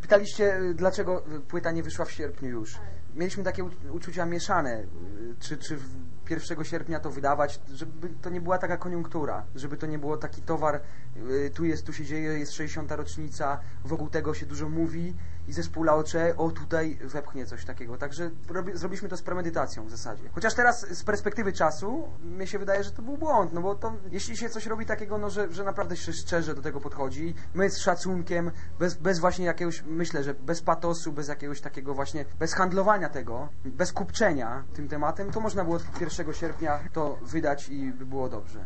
Pytaliście, dlaczego płyta nie wyszła w sierpniu już. Mieliśmy takie uczucia mieszane, czy 1 sierpnia to wydawać, żeby to nie była taka koniunktura, żeby to nie było taki towar, tu się dzieje, jest 60. rocznica, wokół tego się dużo mówi i zespół Laocze, tutaj wepchnie coś takiego. Także zrobiliśmy to z premedytacją w zasadzie. Chociaż teraz z perspektywy czasu mi się wydaje, że to był błąd, no bo to, jeśli się coś robi takiego, no że naprawdę się szczerze do tego podchodzi, my z szacunkiem, bez właśnie jakiegoś, myślę, że bez patosu, bez jakiegoś takiego właśnie, bez handlowania tego, bez kupczenia tym tematem, to można było 1 sierpnia to wydać i by było dobrze.